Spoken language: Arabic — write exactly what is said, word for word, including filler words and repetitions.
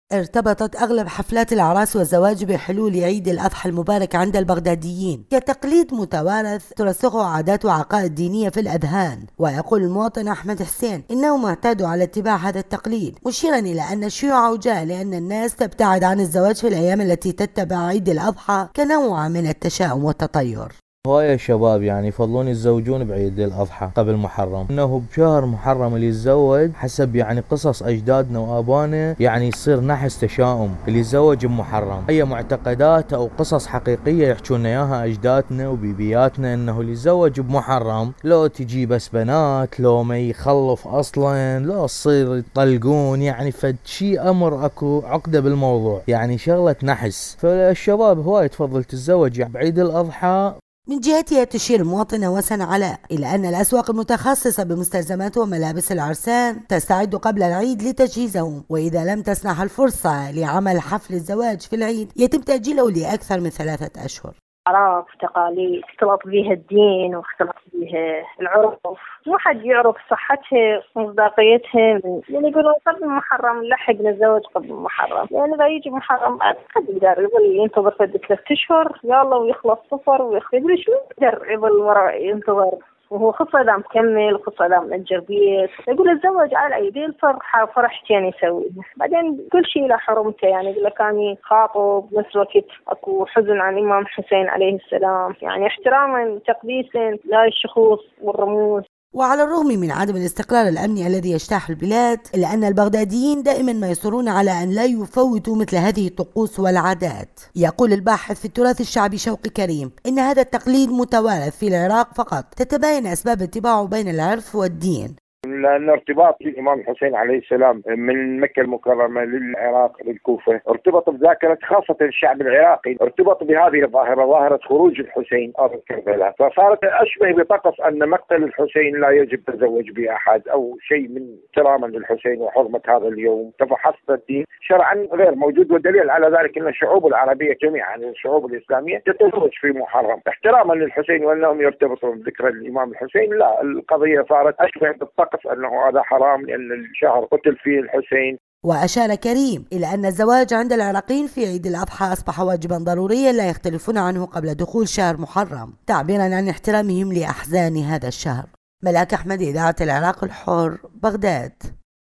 ارتبطت أغلب حفلات الأعراس والزواج بحلول عيد الأضحى المبارك عند البغداديين كتقليد متوارث ترسخه عادات وعقائد دينية في الأذهان. ويقول المواطن أحمد حسين إنهم اعتادوا على اتباع هذا التقليد، مشيرا إلى أن الشيوعة وجاء لأن الناس تبتعد عن الزواج في الأيام التي تتبع عيد الأضحى كنوع من التشاؤم والتطير. هواية شباب يعني يفضلون يتزوجون بعيد الأضحى قبل محرم، إنه بشهر محرم اللي يتزوج حسب يعني قصص أجدادنا وآبانا يعني يصير نحس تشاؤم اللي يتزوج بمحرم. أي معتقدات أو قصص حقيقية يحكون إياها أجدادنا وبيبياتنا إنه اللي يتزوج بمحرم لو تجي بس بنات، لو ما يخلف أصلا، لو تصير يطلقون، يعني فد شيء أمر أكو عقدة بالموضوع، يعني شغلة نحس. فالشباب هواية تفضل تتزوج يعني بعيد الأضحى. من جهتها تشير المواطنة وسن علاء إلى أن الأسواق المتخصصة بمستلزمات وملابس العرسان تستعد قبل العيد لتجهيزهم، وإذا لم تسنح الفرصة لعمل حفل الزواج في العيد يتم تأجيله لأكثر من ثلاثة أشهر. أعراف تقاليد اختلط بها الدين واختلط بها العرف، مو حد يعرف صحتها ومصداقيتها. يعني يقولون قبل محرم لحق نتزوج قبل محرم، يعني إذا يجي محرم حد يقدر يظل ينتظر فد ثلاث أشهر يلا ويخلص صفر ويخرج لي شو يقدر يظل وراء ينتظر، وهو خصة إذا مكمل وخصة إذا مأجر بيت. يقول الزواج على أيدي الفرحة فرحتين يسويها، بعدين كل شيء له حرمته. يعني يقول لك كان خاطب بنفس الوقت أكو حزن عن الإمام حسين عليه السلام، يعني احتراما وتقديسا لهاي الشخوص والرموز. وعلى الرغم من عدم الاستقرار الأمني الذي يجتاح البلاد، إلا أن البغداديين دائما ما يصرون على أن لا يفوتوا مثل هذه الطقوس والعادات. يقول الباحث في التراث الشعبي شوقي كريم إن هذا التقليد متوارث في العراق فقط، تتباين أسباب اتباعه بين العرف والدين. لأن ارتباط الإمام الحسين عليه السلام من مكة المكرمة للعراق للكوفة ارتبط بذاكرة خاصة الشعب العراقي، ارتبط بهذه الظاهرة، ظاهرة خروج الحسين أرض كربلاء، فصارت أشبه بطقس أن مقتل الحسين لا يجب التزوج بأحد أو شيء من احتراما للحسين وحرمة هذا اليوم. فحسب الدين شرعا غير موجود، والدليل على ذلك أن الشعوب العربية جميعا الشعوب الإسلامية تتزوج في محرم احتراما للحسين، وأنهم يرتبطون بذكرى الإمام الحسين. لا، القضية صارت أشبه بالطقس أنه هذا حرام لأن الشهر قتل فيه الحسين. وأشار كريم إلى أن الزواج عند العراقيين في عيد الأضحى أصبح واجبا ضروريا لا يختلفون عنه قبل دخول شهر محرم، تعبيرا عن احترامهم لأحزان هذا الشهر. ملاك أحمد، إذاعة العراق الحر، بغداد.